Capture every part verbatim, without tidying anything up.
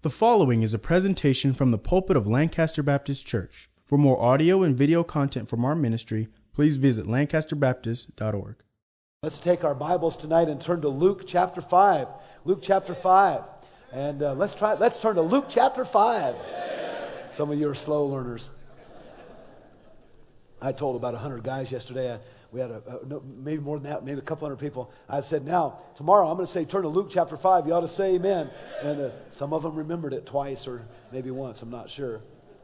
The following is a presentation from the pulpit of Lancaster Baptist Church. For more audio and video content from our ministry, please visit lancaster baptist dot org. Let's take our Bibles tonight and turn to Luke chapter five. Luke chapter five. And uh, let's try. Let's turn to Luke chapter five. Some of you are slow learners. I told about one hundred guys yesterday. I, we had a, a no, maybe more than that, maybe a couple hundred people. I said, now, tomorrow I'm going to say, turn to Luke chapter five. You ought to say amen. And uh, some of them remembered it twice or maybe once. I'm not sure.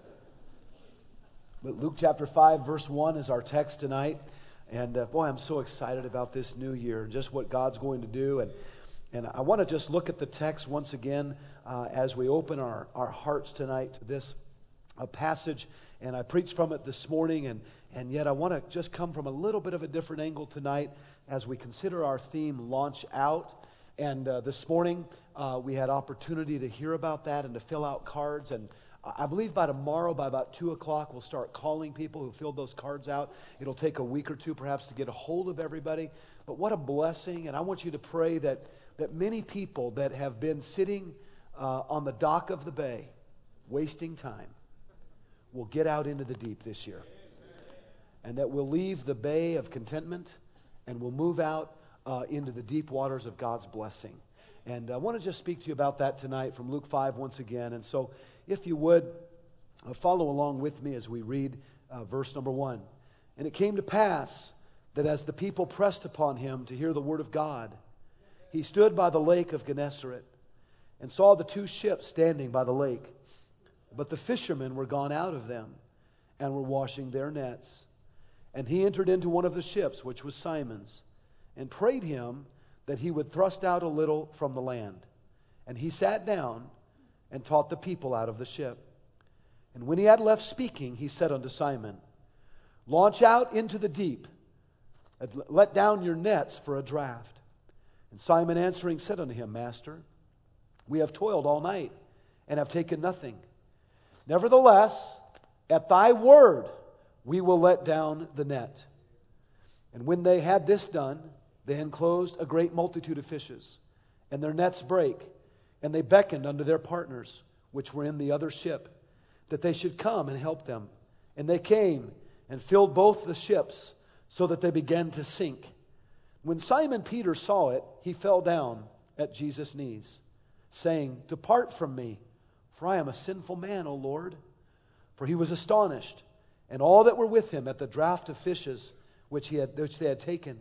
But Luke chapter five, verse one is our text tonight. And uh, boy, I'm so excited about this new year, just what God's going to do. And and I want to just look at the text once again uh, as we open our, our hearts tonight to this uh, passage. And I preached from it this morning, and, and yet I want to just come from a little bit of a different angle tonight as we consider our theme, Launch Out. And uh, this morning, uh, we had opportunity to hear about that and to fill out cards. And I believe by tomorrow, by about two o'clock, we'll start calling people who filled those cards out. It'll take a week or two perhaps to get a hold of everybody. But what a blessing. And I want you to pray that, that many people that have been sitting uh, on the dock of the bay, wasting time, will get out into the deep this year. And that we'll leave the bay of contentment and we'll move out uh, into the deep waters of God's blessing. And I want to just speak to you about that tonight from Luke five once again. And so if you would, uh, follow along with me as we read uh, verse number one. And it came to pass that as the people pressed upon him to hear the word of God, he stood by the lake of Gennesaret and saw the two ships standing by the lake. But the fishermen were gone out of them and were washing their nets. And he entered into one of the ships, which was Simon's, and prayed him that he would thrust out a little from the land. And he sat down and taught the people out of the ship. And when he had left speaking, he said unto Simon, Launch out into the deep, and let down your nets for a draught. And Simon answering said unto him, Master, we have toiled all night, and have taken nothing. Nevertheless, at thy word, we will let down the net. And when they had this done, they enclosed a great multitude of fishes, and their nets brake, and they beckoned unto their partners, which were in the other ship, that they should come and help them. And they came and filled both the ships, so that they began to sink. When Simon Peter saw it, he fell down at Jesus' knees, saying, Depart from me, for I am a sinful man, O Lord. For he was astonished, and all that were with him at the draught of fishes which he had, which they had taken.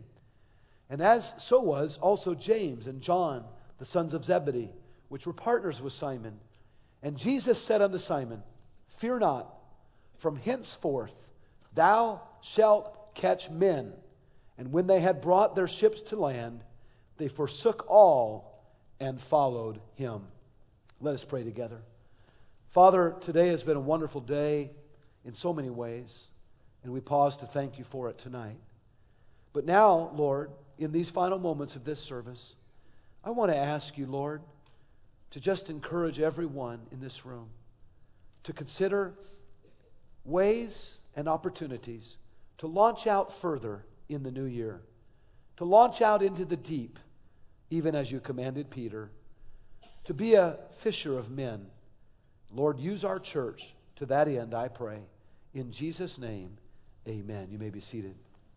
And as so was also James and John, the sons of Zebedee, which were partners with Simon. And Jesus said unto Simon, Fear not, from henceforth thou shalt catch men. And when they had brought their ships to land, they forsook all and followed him. Let us pray together. Father, today has been a wonderful day in so many ways, and we pause to thank you for it tonight. But now, Lord, in these final moments of this service, I want to ask you, Lord, to just encourage everyone in this room to consider ways and opportunities to launch out further in the new year, to launch out into the deep, even as you commanded Peter, to be a fisher of men. Lord, use our church to that end, I pray. In Jesus' name, amen. You may be seated.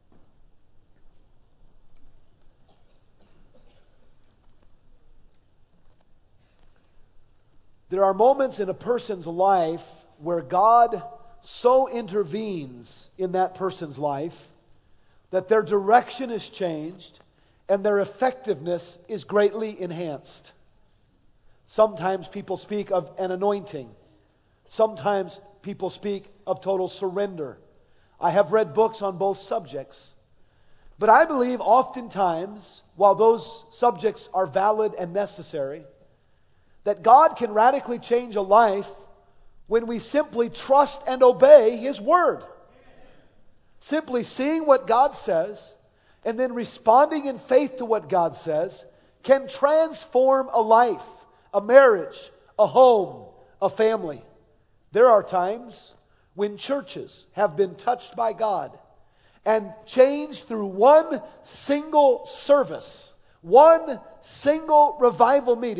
There are moments in a person's life where God so intervenes in that person's life that their direction is changed and their effectiveness is greatly enhanced. Sometimes people speak of an anointing. Sometimes people speak of total surrender. I have read books on both subjects. But I believe oftentimes, while those subjects are valid and necessary, that God can radically change a life when we simply trust and obey His Word. Simply seeing what God says and then responding in faith to what God says can transform a life, a marriage, a home, a family. There are times when churches have been touched by God and changed through one single service, one single revival meeting,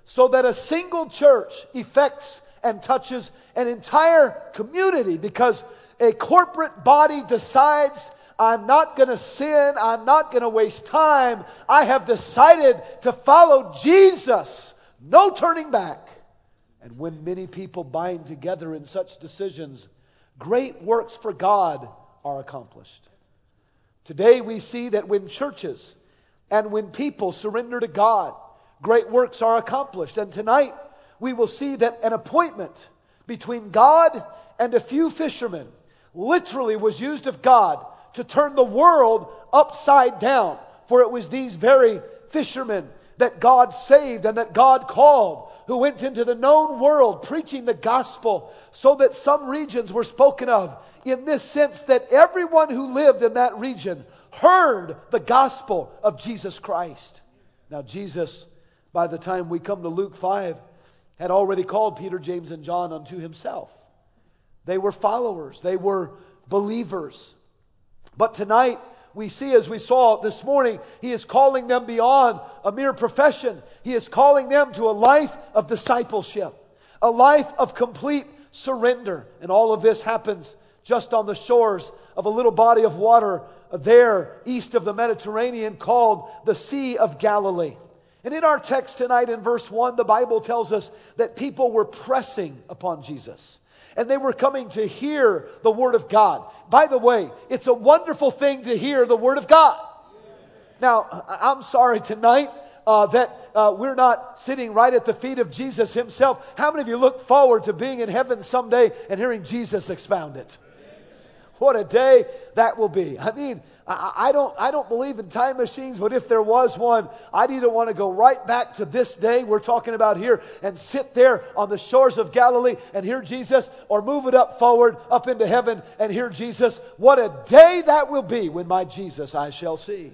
so that a single church affects and touches an entire community, because a corporate body decides, I'm not going to sin, I'm not going to waste time, I have decided to follow Jesus, no turning back. And when many people bind together in such decisions, great works for God are accomplished. Today we see that when churches and when people surrender to God, great works are accomplished. And tonight we will see that an appointment between God and a few fishermen literally was used of God to turn the world upside down. For it was these very fishermen that God saved and that God called, who went into the known world preaching the gospel, so that some regions were spoken of in this sense that everyone who lived in that region heard the gospel of Jesus Christ. Now Jesus, by the time we come to Luke five, had already called Peter, James, and John unto himself. They were followers. They were believers. But tonight, we see, as we saw this morning, he is calling them beyond a mere profession. He is calling them to a life of discipleship, a life of complete surrender. And all of this happens just on the shores of a little body of water there east of the Mediterranean called the Sea of Galilee. And in our text tonight in verse one, the Bible tells us that people were pressing upon Jesus. And they were coming to hear the Word of God. By the way, it's a wonderful thing to hear the Word of God. Now, I'm sorry tonight uh, that uh, we're not sitting right at the feet of Jesus himself. How many of you look forward to being in heaven someday and hearing Jesus expound it? What a day that will be. I mean, I, I don't I don't believe in time machines, but if there was one, I'd either want to go right back to this day we're talking about here and sit there on the shores of Galilee and hear Jesus, or move it up forward, up into heaven and hear Jesus. What a day that will be when my Jesus I shall see.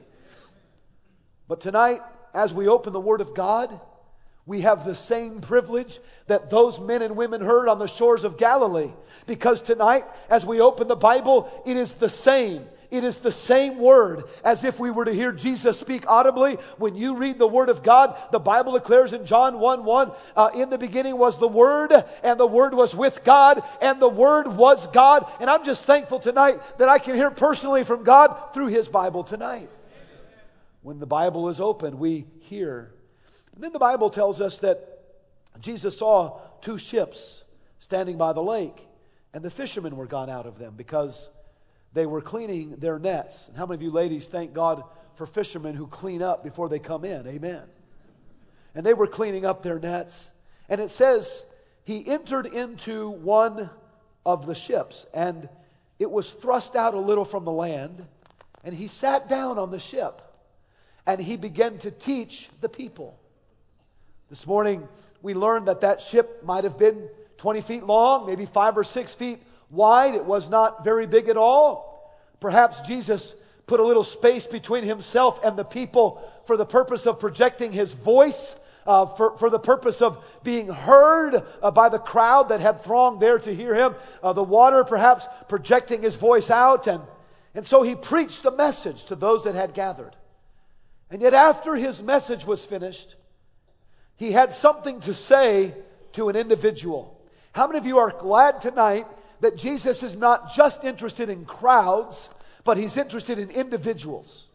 But tonight, as we open the Word of God, we have the same privilege that those men and women heard on the shores of Galilee. Because tonight, as we open the Bible, it is the same. It is the same word as if we were to hear Jesus speak audibly. When you read the Word of God, the Bible declares in John one one, uh, in the beginning was the Word, and the Word was with God, and the Word was God. And I'm just thankful tonight that I can hear personally from God through His Bible tonight. When the Bible is open, we hear. And then the Bible tells us that Jesus saw two ships standing by the lake, and the fishermen were gone out of them because they were cleaning their nets. And how many of you ladies thank God for fishermen who clean up before they come in? Amen. And they were cleaning up their nets. And it says, he entered into one of the ships, and it was thrust out a little from the land, and he sat down on the ship, and he began to teach the people. This morning, we learned that that ship might have been twenty feet long, maybe five or six feet wide. It was not very big at all. Perhaps Jesus put a little space between himself and the people for the purpose of projecting his voice, uh, for, for the purpose of being heard uh, by the crowd that had thronged there to hear him. Uh, the water perhaps projecting his voice out. And, and so he preached a message to those that had gathered. And yet after his message was finished, he had something to say to an individual. How many of you are glad tonight that Jesus is not just interested in crowds, but he's interested in individuals?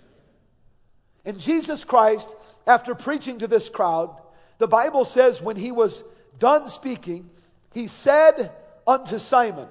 And Jesus Christ, after preaching to this crowd, the Bible says when he was done speaking, he said unto Simon.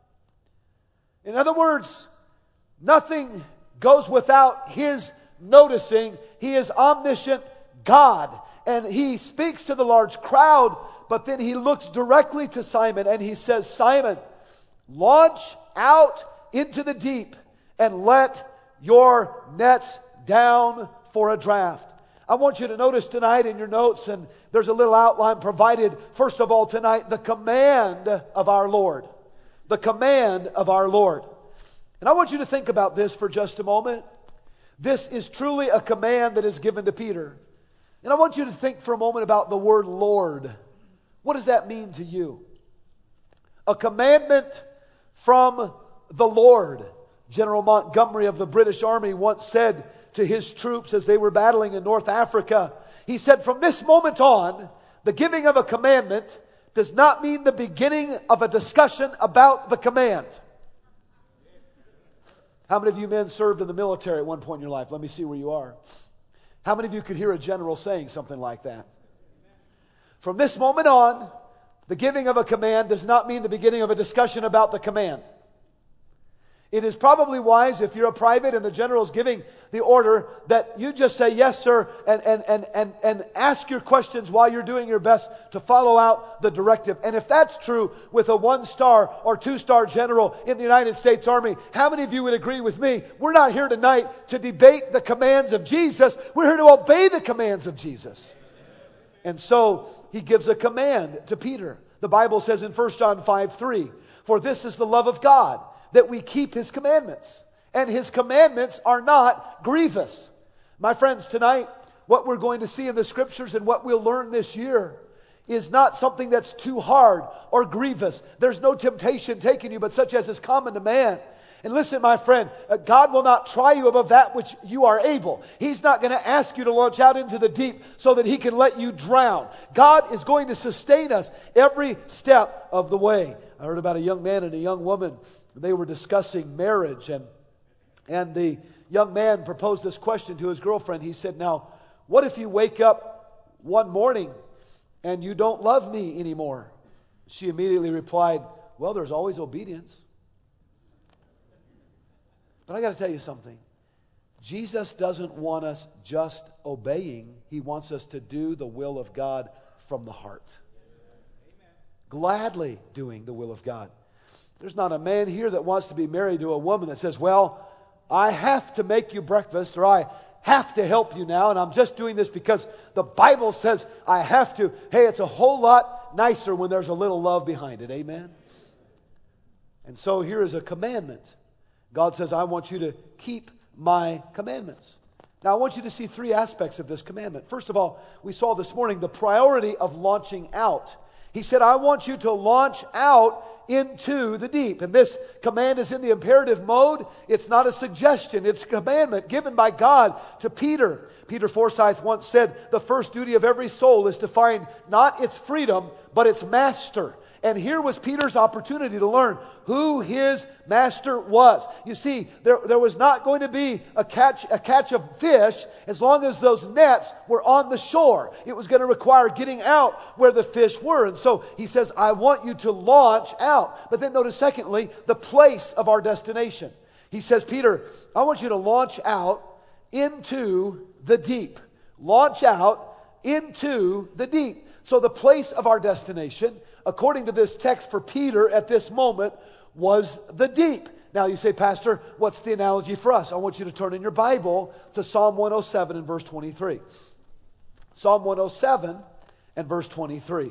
In other words, nothing goes without his noticing. He is omniscient God. And he speaks to the large crowd, but then he looks directly to Simon and he says, Simon, launch out into the deep and let your nets down for a draft. I want you to notice tonight in your notes, and there's a little outline provided, first of all tonight, the command of our Lord. The command of our Lord. And I want you to think about this for just a moment. This is truly a command that is given to Peter. And I want you to think for a moment about the word Lord. What does that mean to you? A commandment from the Lord. General Montgomery of the British Army once said to his troops as they were battling in North Africa, He said, from this moment on, the giving of a commandment does not mean the beginning of a discussion about the command. How many of you men served in the military at one point in your life? Let me see where you are. How many of you could hear a general saying something like that? From this moment on, the giving of a command does not mean the beginning of a discussion about the command. It is probably wise, if you're a private and the general is giving the order, that you just say, yes, sir, and, and, and, and, and ask your questions while you're doing your best to follow out the directive. And if that's true with a one-star or two-star general in the United States Army, how many of you would agree with me? We're not here tonight to debate the commands of Jesus. We're here to obey the commands of Jesus. And so he gives a command to Peter. The Bible says in First John five three, for this is the love of God, that we keep his commandments. And his commandments are not grievous. My friends, tonight, what we're going to see in the scriptures and what we'll learn this year is not something that's too hard or grievous. There's no temptation taking you, but such as is common to man. And listen, my friend, uh, God will not try you above that which you are able. He's not going to ask you to launch out into the deep so that he can let you drown. God is going to sustain us every step of the way. I heard about a young man and a young woman. They were discussing marriage, and, and the young man proposed this question to his girlfriend. He said, now, what if you wake up one morning and you don't love me anymore? She immediately replied, well, there's always obedience. But I got to tell you something. Jesus doesn't want us just obeying. He wants us to do the will of God from the heart. Gladly doing the will of God. There's not a man here that wants to be married to a woman that says, well, I have to make you breakfast, or I have to help you now, and I'm just doing this because the Bible says I have to. Hey, it's a whole lot nicer when there's a little love behind it. Amen? And so here is a commandment. God says, I want you to keep my commandments. Now, I want you to see three aspects of this commandment. First of all, we saw this morning the priority of launching out. He said, I want you to launch out into the deep. And this command is in the imperative mode. It's not a suggestion. It's a commandment given by God to Peter. Peter Forsyth once said, the first duty of every soul is to find not its freedom, but its master. And here was Peter's opportunity to learn who his master was. You see, there, there was not going to be a catch, a catch of fish as long as those nets were on the shore. It was going to require getting out where the fish were. And so he says, I want you to launch out. But then notice, secondly, the place of our destination. He says, Peter, I want you to launch out into the deep. Launch out into the deep. So the place of our destination, according to this text for Peter at this moment, was the deep. Now you say, Pastor, what's the analogy for us? I want you to turn in your Bible to Psalm one oh seven and verse twenty-three. Psalm one oh seven and verse twenty-three.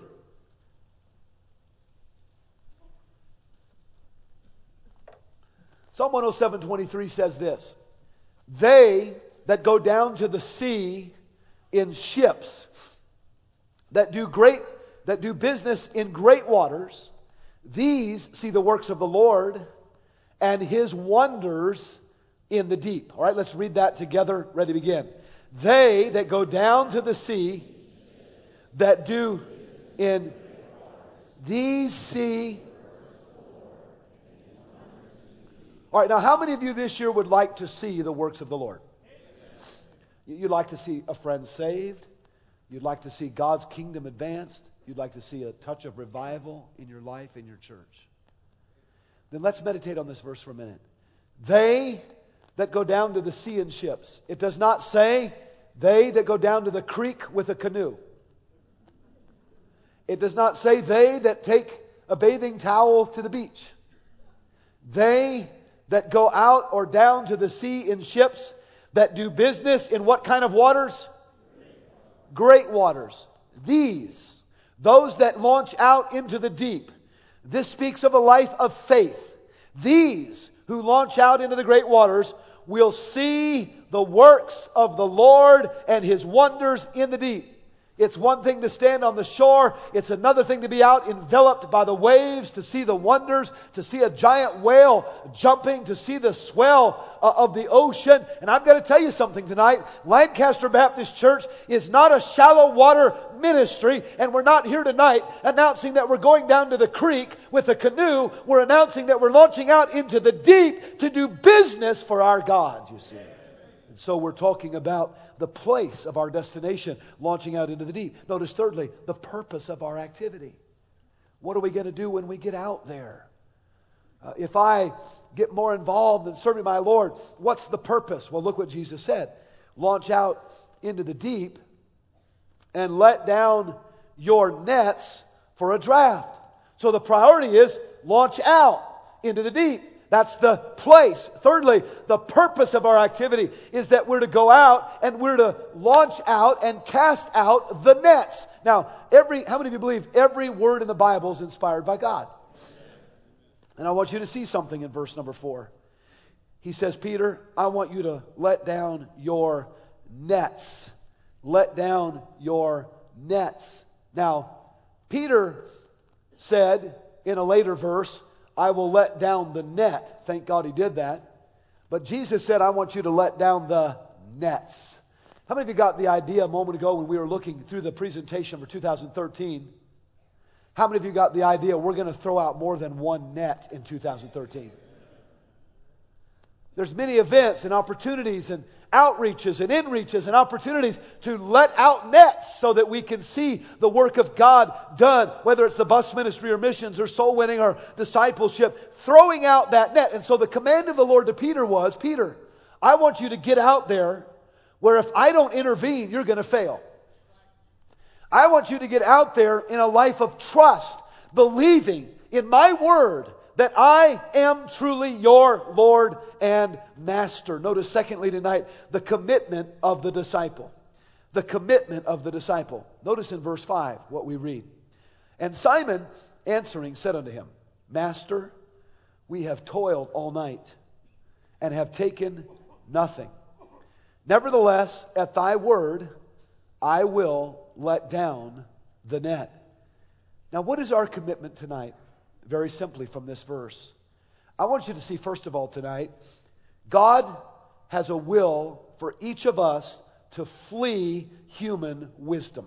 Psalm one oh seven, twenty-three says this, they that go down to the sea in ships, that do great that do business in great waters, these see the works of the Lord and his wonders in the deep. All right, let's read that together. Ready to begin. They that go down to the sea, that do in these see. All right, now how many of you this year would like to see the works of the Lord? You'd like to see a friend saved. You'd like to see God's kingdom advanced. You'd like to see a touch of revival in your life, in your church. Then let's meditate on this verse for a minute. They that go down to the sea in ships. It does not say they that go down to the creek with a canoe. It does not say they that take a bathing towel to the beach. They that go out or down to the sea in ships, that do business in what kind of waters? Great waters. These, those that launch out into the deep. This speaks of a life of faith. These who launch out into the great waters will see the works of the Lord and his wonders in the deep. It's one thing to stand on the shore. It's another thing to be out enveloped by the waves, to see the wonders, to see a giant whale jumping, to see the swell uh, of the ocean. And I've got to tell you something tonight. Lancaster Baptist Church is not a shallow water ministry, and we're not here tonight announcing that we're going down to the creek with a canoe. We're announcing that we're launching out into the deep to do business for our God, you see. And so we're talking about the place of our destination, launching out into the deep. Notice thirdly, the purpose of our activity. What are we going to do when we get out there? Uh, if I get more involved in serving my Lord, what's the purpose? Well, look what Jesus said. Launch out into the deep and let down your nets for a draft. So the priority is launch out into the deep. That's the place. Thirdly, the purpose of our activity is that we're to go out and we're to launch out and cast out the nets. Now, every how many of you believe every word in the Bible is inspired by God? And I want you to see something in verse number four. He says, Peter, I want you to let down your nets. Let down your nets. Now, Peter said in a later verse, I will let down the net. Thank God he did that. But Jesus said, I want you to let down the nets. How many of you got the idea a moment ago when we were looking through the presentation for two thousand thirteen? How many of you got the idea we're going to throw out more than one net in two thousand thirteen? There's many events and opportunities and outreaches and inreaches and opportunities to let out nets so that we can see the work of God done, whether it's the bus ministry or missions or soul winning or discipleship, throwing out that net. And so the command of the Lord to Peter was, Peter, I want you to get out there where if I don't intervene, you're going to fail. I want you to get out there in a life of trust, believing in my word that I am truly your Lord and Master. Notice secondly tonight, the commitment of the disciple. The commitment of the disciple. Notice in verse five what we read. And Simon answering said unto him, Master, we have toiled all night and have taken nothing. Nevertheless, at thy word, I will let down the net. Now, what is our commitment tonight? Very simply from this verse. I want you to see, first of all, tonight, God has a will for each of us to flee human wisdom.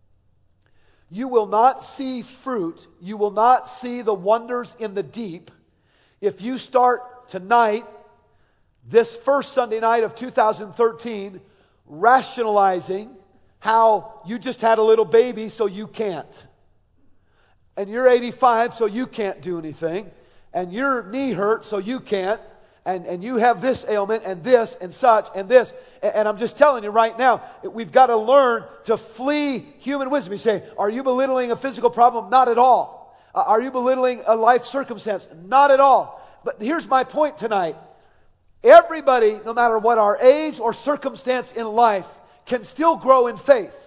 You will not see fruit, you will not see the wonders in the deep if you start tonight, this first Sunday night of two thousand thirteen, rationalizing how you just had a little baby so you can't. And you're eighty-five, so you can't do anything. And your knee hurts, so you can't. And, and you have this ailment and this and such and this. And, and I'm just telling you right now, we've got to learn to flee human wisdom. You say, are you belittling a physical problem? Not at all. Uh, are you belittling a life circumstance? Not at all. But here's my point tonight. Everybody, no matter what our age or circumstance in life, can still grow in faith.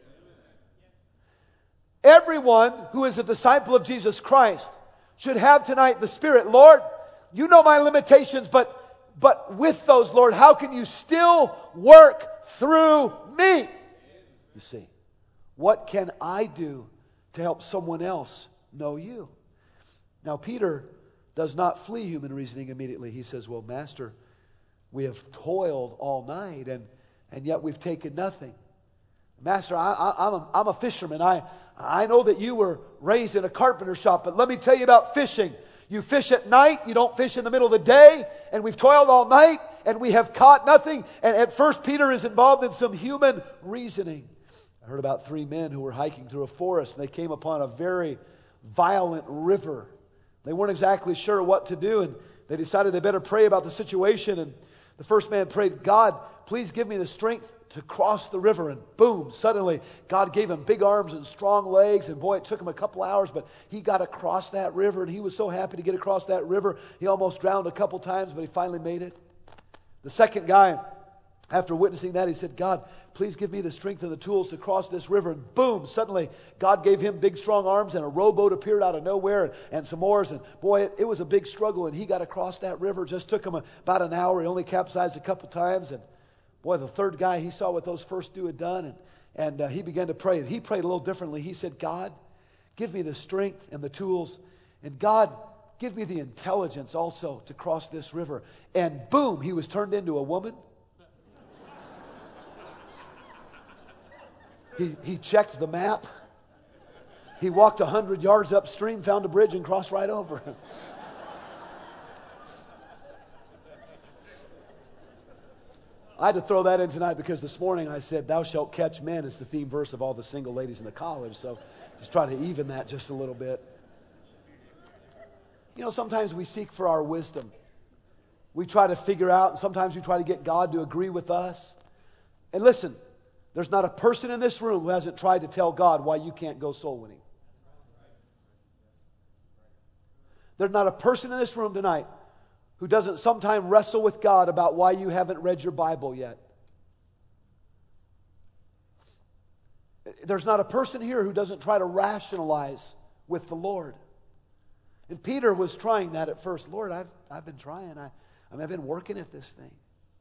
Everyone who is a disciple of Jesus Christ should have tonight the Spirit. Lord, you know my limitations, but, but with those, Lord, how can you still work through me? You see, what can I do to help someone else know you? Now, Peter does not flee human reasoning immediately. He says, well, Master, we have toiled all night, and, and yet we've taken nothing. Master, I, I, I'm, a, I'm a fisherman. I, I know that you were raised in a carpenter shop, but let me tell you about fishing. You fish at night, you don't fish in the middle of the day, and we've toiled all night, and we have caught nothing. And at first, Peter is involved in some human reasoning. I heard about three men who were hiking through a forest, and they came upon a very violent river. They weren't exactly sure what to do, and they decided they better pray about the situation. And the first man prayed, God, please give me the strength to cross the river. And boom, suddenly God gave him big arms and strong legs. And boy, it took him a couple hours, but he got across that river. And he was so happy to get across that river. He almost drowned a couple times, but he finally made it. The second guy, after witnessing that, he said, God, please give me the strength and the tools to cross this river. And boom, suddenly God gave him big strong arms, and a rowboat appeared out of nowhere, and, and some oars. And boy, it, it was a big struggle, and he got across that river. It just took him a, about an hour. He only capsized a couple times. And boy, the third guy, he saw what those first two had done, and, And uh, he began to pray. And he prayed a little differently. He said, God, give me the strength and the tools. And God, give me the intelligence also to cross this river. And boom, he was turned into a woman. He, he checked the map. He walked a hundred yards upstream, found a bridge, and crossed right over. I had to throw that in tonight because this morning I said, thou shalt catch men is the theme verse of all the single ladies in the college. So just try to even that just a little bit. You know, sometimes we seek for our wisdom. We try to figure out, and sometimes we try to get God to agree with us. And listen, there's not a person in this room who hasn't tried to tell God why you can't go soul winning. There's not a person in this room tonight who doesn't sometime wrestle with God about why you haven't read your Bible yet. There's not a person here who doesn't try to rationalize with the Lord. And Peter was trying that at first. Lord, I've, I've been trying. I, I mean, I've been working at this thing.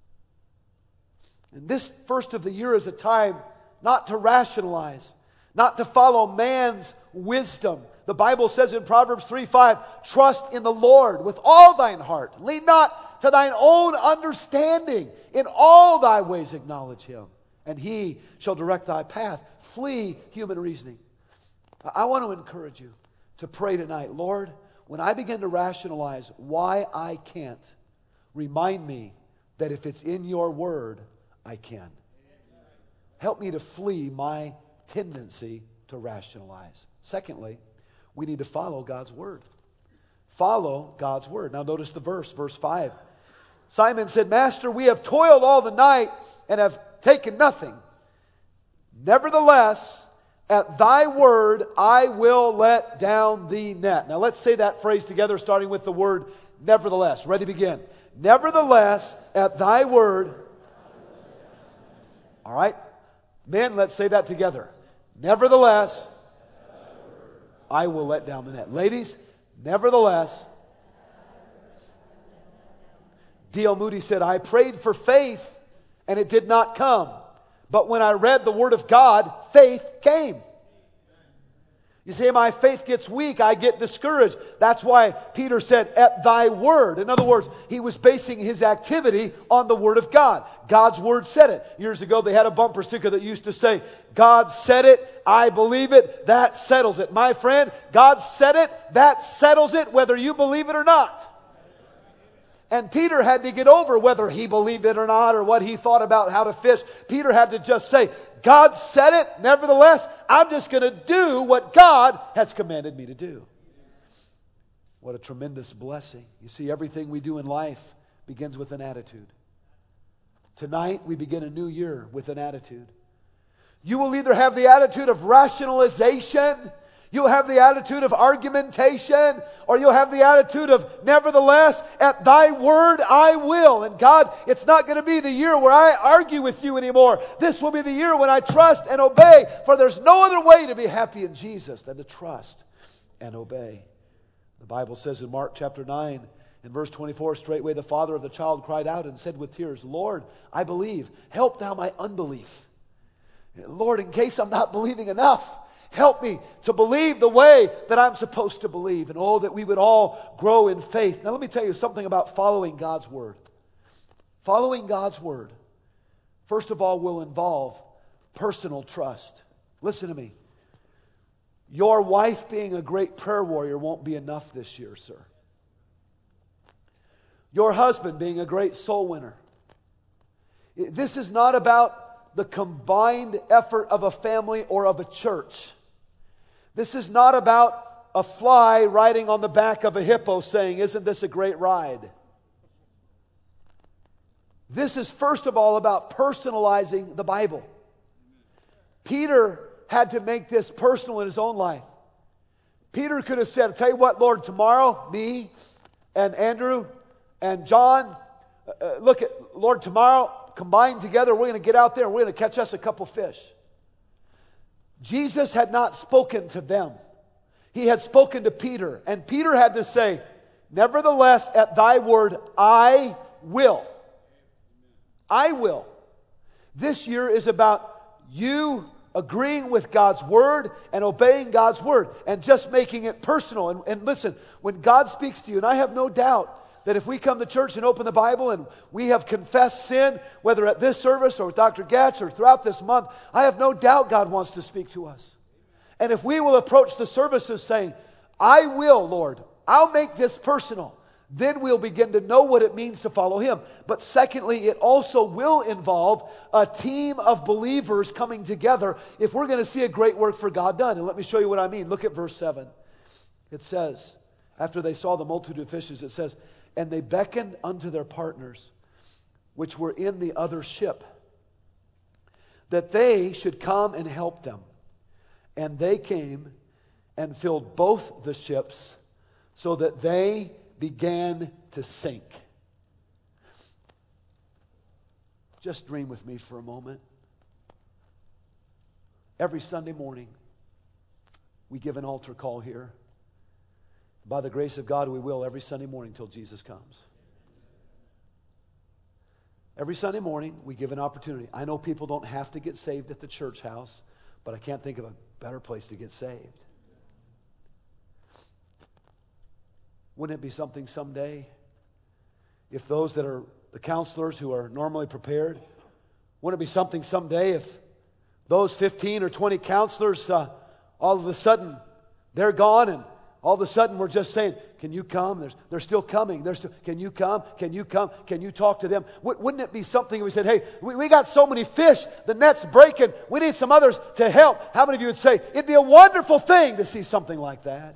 And this first of the year is a time not to rationalize, not to follow man's wisdom. The Bible says in Proverbs three five, trust in the Lord with all thine heart. Lean not to thine own understanding. In all thy ways acknowledge him, and he shall direct thy path. Flee human reasoning. I want to encourage you to pray tonight. Lord, when I begin to rationalize why I can't, remind me that if it's in your word, I can. Help me to flee my tendency to rationalize. Secondly, we need to follow God's word. Follow God's word. Now notice the verse, verse five. Simon said, Master, we have toiled all the night and have taken nothing. Nevertheless, at thy word I will let down the net. Now let's say that phrase together, starting with the word nevertheless. Ready, begin. Nevertheless, at thy word. All right. Men, let's say that together. Nevertheless, I will let down the net. Ladies, nevertheless. D L Moody said, I prayed for faith and it did not come. But when I read the word of God, faith came. You say, my faith gets weak, I get discouraged. That's why Peter said, at thy word. In other words, he was basing his activity on the word of God. God's word said it. Years ago, they had a bumper sticker that used to say, God said it, I believe it, that settles it. My friend, God said it, that settles it, whether you believe it or not. And Peter had to get over whether he believed it or not, or what he thought about how to fish. Peter had to just say, God said it, nevertheless, I'm just going to do what God has commanded me to do. What a tremendous blessing. You see, everything we do in life begins with an attitude. Tonight, we begin a new year with an attitude. You will either have the attitude of rationalization, you'll have the attitude of argumentation, or you'll have the attitude of, nevertheless, at thy word I will. And God, it's not going to be the year where I argue with you anymore. This will be the year when I trust and obey, for there's no other way to be happy in Jesus than to trust and obey. The Bible says in Mark chapter nine, in verse twenty-four, straightway the father of the child cried out and said with tears, Lord, I believe, help thou my unbelief. Lord, in case I'm not believing enough, help me to believe the way that I'm supposed to believe. And oh, that we would all grow in faith. Now let me tell you something about following God's word. Following God's word, first of all, will involve personal trust. Listen to me. Your wife being a great prayer warrior won't be enough this year, sir. Your husband being a great soul winner. This is not about the combined effort of a family or of a church. This is not about a fly riding on the back of a hippo saying, isn't this a great ride? This is first of all about personalizing the Bible. Peter had to make this personal in his own life. Peter could have said, tell you what, Lord, tomorrow, me and Andrew and John, uh, look at, Lord, tomorrow, combined together, we're going to get out there and we're going to catch us a couple fish. Jesus had not spoken to them. He had spoken to Peter. And Peter had to say, nevertheless, at thy word, I will. I will. This year is about you agreeing with God's word and obeying God's word and just making it personal. And, and listen, when God speaks to you, and I have no doubt that if we come to church and open the Bible and we have confessed sin, whether at this service or with Doctor Gatch or throughout this month, I have no doubt God wants to speak to us. And if we will approach the services saying, I will, Lord, I'll make this personal, then we'll begin to know what it means to follow Him. But secondly, it also will involve a team of believers coming together if we're going to see a great work for God done. And let me show you what I mean. Look at verse seven. It says, after they saw the multitude of fishes, it says, and they beckoned unto their partners, which were in the other ship, that they should come and help them. And they came and filled both the ships, so that they began to sink. Just dream with me for a moment. Every Sunday morning, we give an altar call here. By the grace of God, we will every Sunday morning till Jesus comes. Every Sunday morning, we give an opportunity. I know people don't have to get saved at the church house, but I can't think of a better place to get saved. Wouldn't it be something someday if those that are the counselors who are normally prepared, wouldn't it be something someday if those fifteen or twenty counselors, uh, all of a sudden, they're gone and all of a sudden we're just saying, can you come? They're, they're still coming. They're still, can you come? Can you come? Can you talk to them? W- wouldn't it be something if we said, hey, we, we got so many fish, the net's breaking, we need some others to help. How many of you would say, it'd be a wonderful thing to see something like that?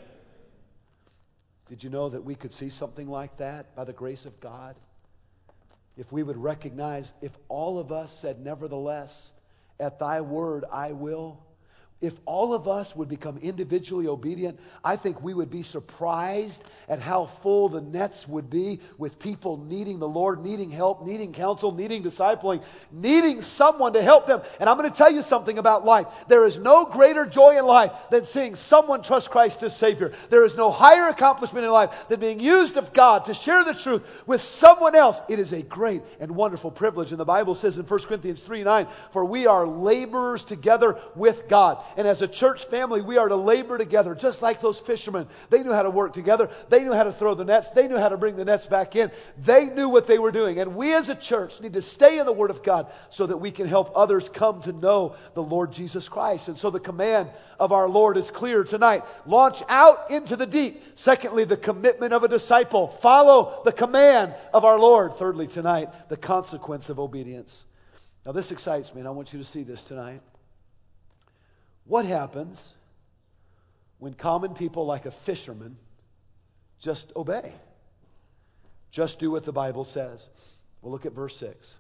Did you know that we could see something like that by the grace of God? If we would recognize, if all of us said, nevertheless, at thy word I will. If all of us would become individually obedient, I think we would be surprised at how full the nets would be with people needing the Lord, needing help, needing counsel, needing discipling, needing someone to help them. And I'm going to tell you something about life. There is no greater joy in life than seeing someone trust Christ as Savior. There is no higher accomplishment in life than being used of God to share the truth with someone else. It is a great and wonderful privilege. And the Bible says in First Corinthians three nine, for we are laborers together with God. And as a church family, we are to labor together, just like those fishermen. They knew how to work together. They knew how to throw the nets. They knew how to bring the nets back in. They knew what they were doing. And we as a church need to stay in the Word of God so that we can help others come to know the Lord Jesus Christ. And so the command of our Lord is clear tonight. Launch out into the deep. Secondly, the commitment of a disciple. Follow the command of our Lord. Thirdly, tonight, the consequence of obedience. Now this excites me, and I want you to see this tonight. What happens when common people like a fisherman just obey? Just do what the Bible says. We'll look at verse six.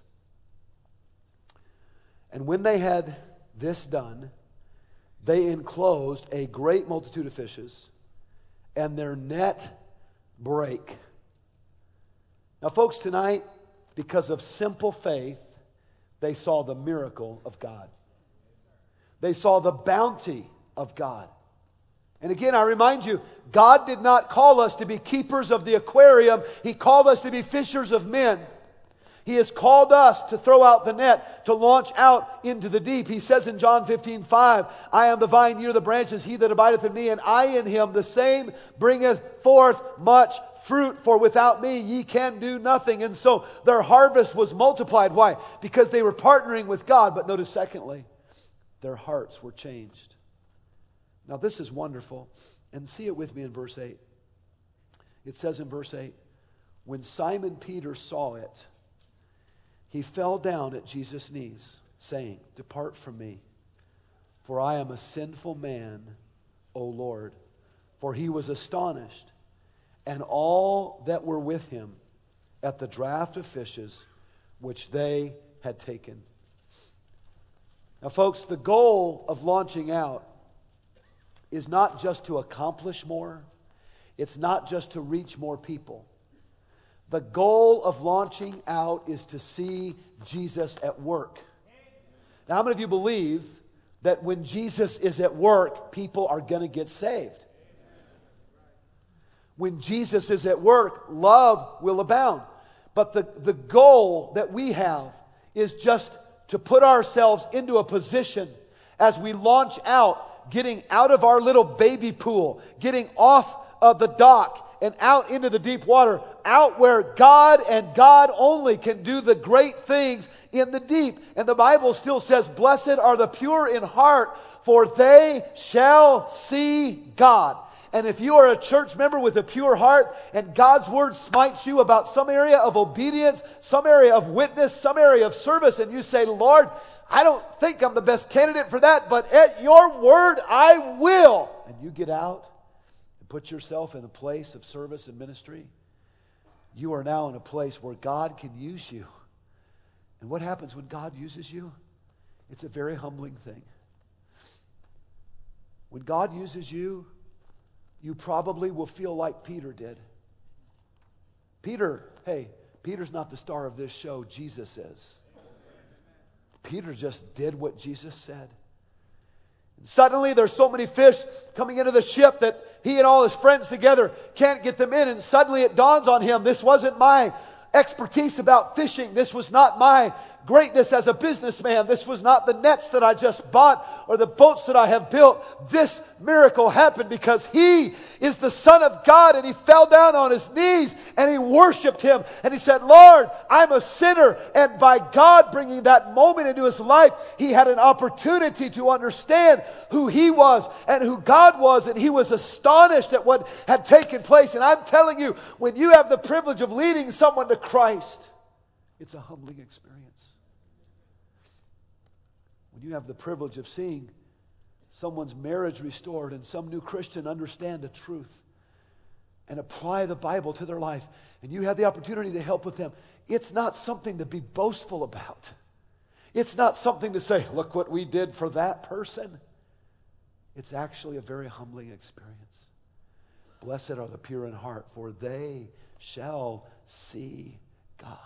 And when they had this done, they enclosed a great multitude of fishes, and their net brake. Now, folks, tonight, because of simple faith, they saw the miracle of God. They saw the bounty of God. And again, I remind you, God did not call us to be keepers of the aquarium. He called us to be fishers of men. He has called us to throw out the net, to launch out into the deep. He says in John fifteen five, I am the vine, ye are the branches, he that abideth in me, and I in him, the same bringeth forth much fruit, for without me ye can do nothing. And so their harvest was multiplied. Why? Because they were partnering with God. But notice secondly, their hearts were changed. Now this is wonderful. And see it with me in verse eight. It says in verse eight, when Simon Peter saw it, he fell down at Jesus' knees, saying, depart from me, for I am a sinful man, O Lord. For he was astonished, and all that were with him, at the draught of fishes which they had taken. Now, folks, the goal of launching out is not just to accomplish more. It's not just to reach more people. The goal of launching out is to see Jesus at work. Now, how many of you believe that when Jesus is at work, people are going to get saved? When Jesus is at work, love will abound. But the, the goal that we have is just to put ourselves into a position as we launch out, getting out of our little baby pool, getting off of the dock and out into the deep water, out where God and God only can do the great things in the deep. And the Bible still says, blessed are the pure in heart, for they shall see God. And if you are a church member with a pure heart and God's word smites you about some area of obedience, some area of witness, some area of service, and you say, Lord, I don't think I'm the best candidate for that, but at your word I will. And you get out and put yourself in a place of service and ministry. You are now in a place where God can use you. And what happens when God uses you? It's a very humbling thing. When God uses you, you probably will feel like Peter did. Peter, hey, Peter's not the star of this show, Jesus is. Peter just did what Jesus said. And suddenly there's so many fish coming into the ship that he and all his friends together can't get them in. And suddenly it dawns on him, this wasn't my expertise about fishing. This was not my greatness as a businessman. This was not the nets that I just bought or the boats that I have built. This miracle happened because he is the Son of God, and he fell down on his knees and he worshiped him. And he said, Lord, I'm a sinner. And by God bringing that moment into his life, he had an opportunity to understand who he was and who God was. And he was astonished at what had taken place. And I'm telling you, when you have the privilege of leading someone to Christ, it's a humbling experience. When you have the privilege of seeing someone's marriage restored and some new Christian understand the truth and apply the Bible to their life, and you have the opportunity to help with them, it's not something to be boastful about. It's not something to say, look what we did for that person. It's actually a very humbling experience. Blessed are the pure in heart, for they shall see God.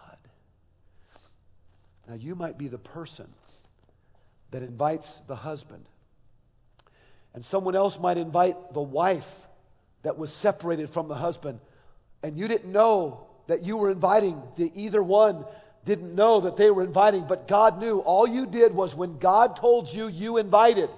Now, you might be the person that invites the husband, and someone else might invite the wife that was separated from the husband, and you didn't know that you were inviting. The either one didn't know that they were inviting, but God knew. All you did was when God told you, you invited.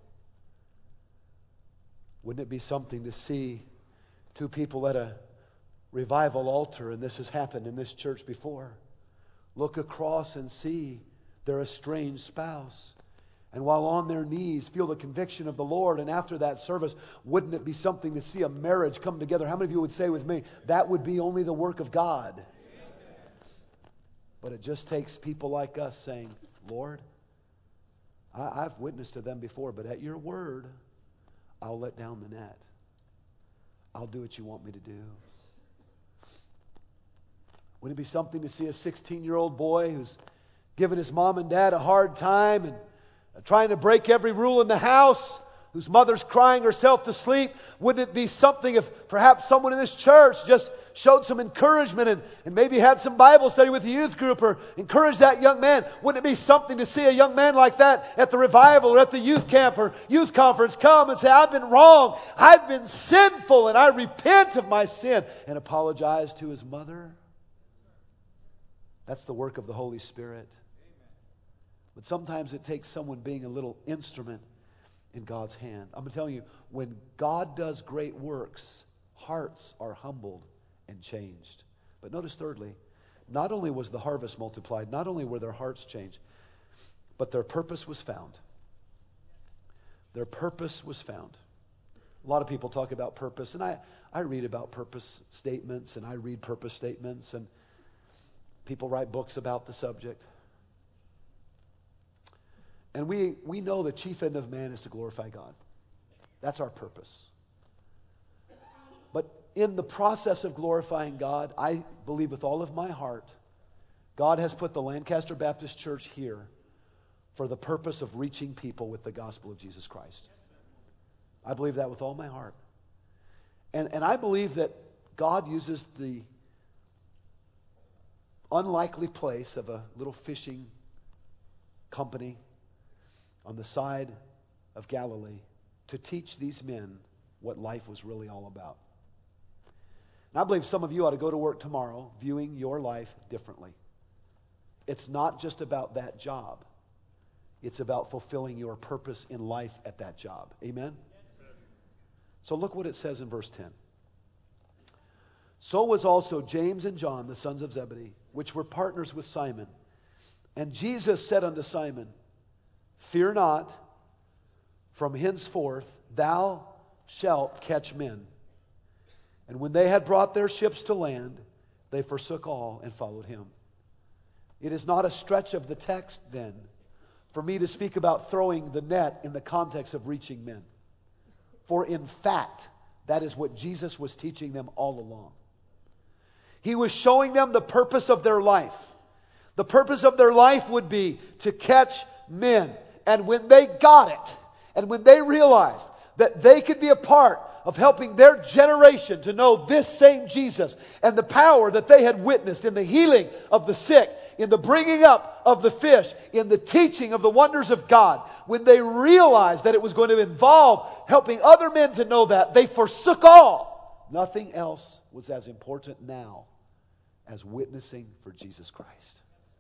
Wouldn't it be something to see two people at a revival altar, and this has happened in this church before, look across and see their estranged spouse, and while on their knees feel the conviction of the Lord, and after that service, wouldn't it be something to see a marriage come together? How many of you would say with me, that would be only the work of God? Amen. But it just takes people like us saying, Lord, I, I've witnessed to them before, but at your word, I'll let down the net. I'll do what you want me to do. Wouldn't it be something to see a sixteen-year-old boy who's giving his mom and dad a hard time and trying to break every rule in the house, whose mother's crying herself to sleep? Wouldn't it be something if perhaps someone in this church just showed some encouragement and, and maybe had some Bible study with the youth group or encouraged that young man? Wouldn't it be something to see a young man like that at the revival or at the youth camp or youth conference come and say, I've been wrong, I've been sinful, and I repent of my sin, and apologize to his mother? That's the work of the Holy Spirit. But sometimes it takes someone being a little instrument in God's hand. I'm telling you, when God does great works, hearts are humbled and changed. But notice thirdly, not only was the harvest multiplied, not only were their hearts changed, but their purpose was found. Their purpose was found. A lot of people talk about purpose, and I, I read about purpose statements, and I read purpose statements, and people write books about the subject. And we, we know the chief end of man is to glorify God. That's our purpose. But in the process of glorifying God, I believe with all of my heart, God has put the Lancaster Baptist Church here for the purpose of reaching people with the gospel of Jesus Christ. I believe that with all my heart. And, and I believe that God uses the unlikely place of a little fishing company on the side of Galilee to teach these men what life was really all about. And I believe some of you ought to go to work tomorrow viewing your life differently. It's not just about that job. It's about fulfilling your purpose in life at that job. Amen? So look what it says in verse ten. So was also James and John, the sons of Zebedee, which were partners with Simon. And Jesus said unto Simon, Fear not, from henceforth thou shalt catch men. And when they had brought their ships to land, they forsook all and followed him. It is not a stretch of the text, then, for me to speak about throwing the net in the context of reaching men. For in fact, that is what Jesus was teaching them all along. He was showing them the purpose of their life. The purpose of their life would be to catch men. And when they got it, and when they realized that they could be a part of helping their generation to know this same Jesus and the power that they had witnessed in the healing of the sick, in the bringing up of the fish, in the teaching of the wonders of God, when they realized that it was going to involve helping other men to know that, they forsook all. Nothing else was as important now as witnessing for Jesus Christ.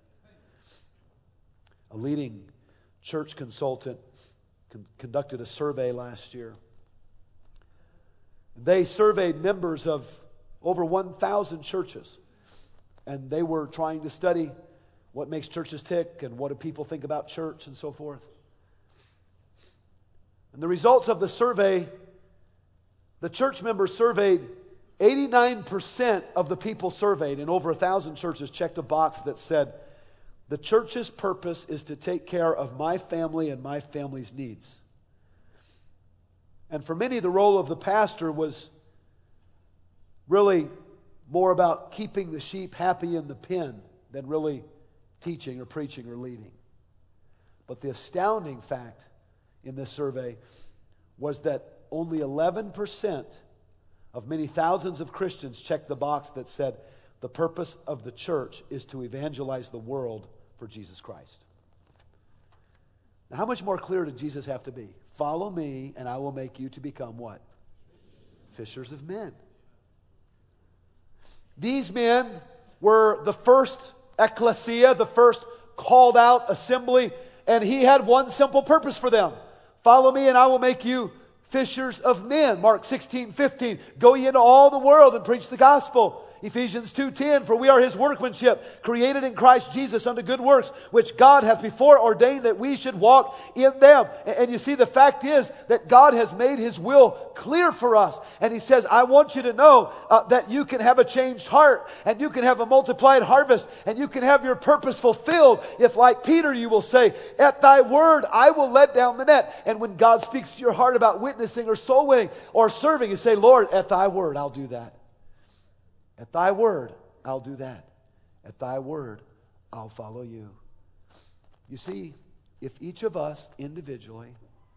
A leading church consultant con- conducted a survey last year. They surveyed members of over one thousand churches, and they were trying to study what makes churches tick and what do people think about church and so forth. And the results of the survey, the church members surveyed, eighty-nine percent of the people surveyed in over a thousand churches checked a box that said, the church's purpose is to take care of my family and my family's needs. And for many, the role of the pastor was really more about keeping the sheep happy in the pen than really teaching or preaching or leading. But the astounding fact in this survey was that only eleven percent of many thousands of Christians checked the box that said, the purpose of the church is to evangelize the world for Jesus Christ. Now, how much more clear did Jesus have to be? Follow me, and I will make you to become what? Fishers of men. These men were the first ecclesia, the first called out assembly, and he had one simple purpose for them. Follow me, and I will make you fishers of men. Mark sixteen fifteen. Go ye into all the world and preach the gospel. Ephesians two ten, for we are his workmanship, created in Christ Jesus unto good works, which God hath before ordained that we should walk in them. And you see, the fact is that God has made his will clear for us. And he says, I want you to know uh, that you can have a changed heart, and you can have a multiplied harvest, and you can have your purpose fulfilled if, like Peter, you will say, at thy word I will let down the net. And when God speaks to your heart about witnessing or soul winning or serving, you say, Lord, at thy word I'll do that. At thy word, I'll do that. At thy word, I'll follow you. You see, if each of us individually,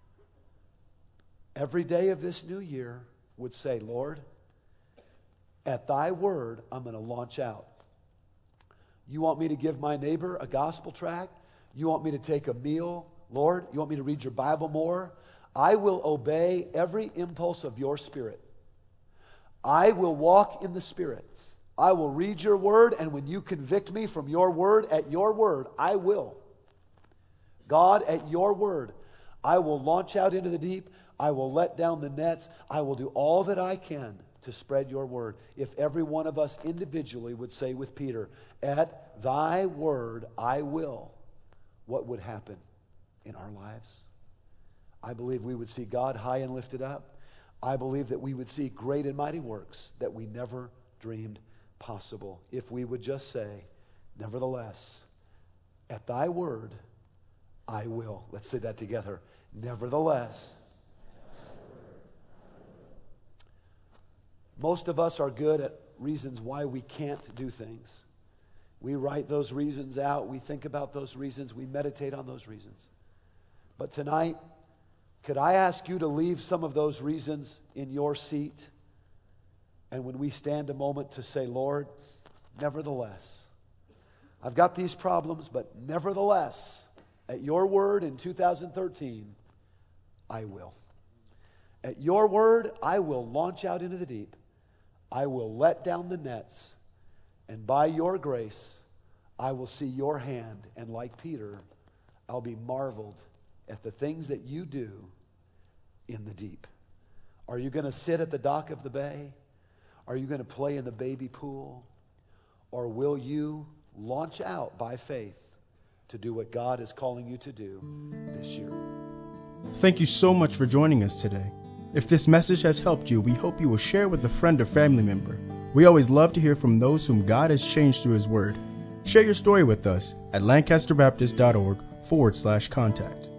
every day of this new year, would say, Lord, at thy word, I'm going to launch out. You want me to give my neighbor a gospel tract? You want me to take a meal? Lord, you want me to read your Bible more? I will obey every impulse of your spirit. I will walk in the Spirit. I will read your word, and when you convict me from your word, at your word, I will. God, at your word, I will launch out into the deep. I will let down the nets. I will do all that I can to spread your word. If every one of us individually would say with Peter, at thy word, I will, what would happen in our lives? I believe we would see God high and lifted up. I believe that we would see great and mighty works that we never dreamed possible if we would just say, nevertheless, at thy word, I will. Let's say that together. Nevertheless. Most of us are good at reasons why we can't do things. We write those reasons out. We think about those reasons. We meditate on those reasons. But tonight, could I ask you to leave some of those reasons in your seat? And when we stand a moment to say, Lord, nevertheless, I've got these problems, but nevertheless, at your word in two thousand thirteen, I will. At your word, I will launch out into the deep. I will let down the nets. And by your grace, I will see your hand. And like Peter, I'll be marveled at the things that you do in the deep. Are you going to sit at the dock of the bay? Are you going to play in the baby pool? Or will you launch out by faith to do what God is calling you to do this year? Thank you so much for joining us today. If this message has helped you, we hope you will share with a friend or family member. We always love to hear from those whom God has changed through His Word. Share your story with us at lancasterbaptist.org forward slash contact.